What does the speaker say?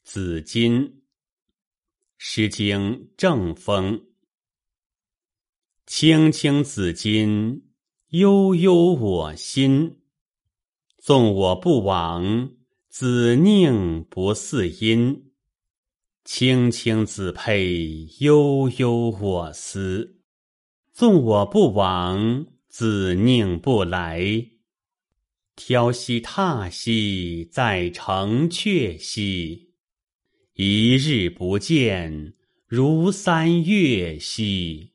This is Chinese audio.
子衿。诗经正风。青青子衿，悠悠我心。纵我不往，子宁不嗣音。青青子佩，悠悠我思。纵我不往，子宁不来。挑兮踏兮，在城阙兮。一日不见，如三月兮。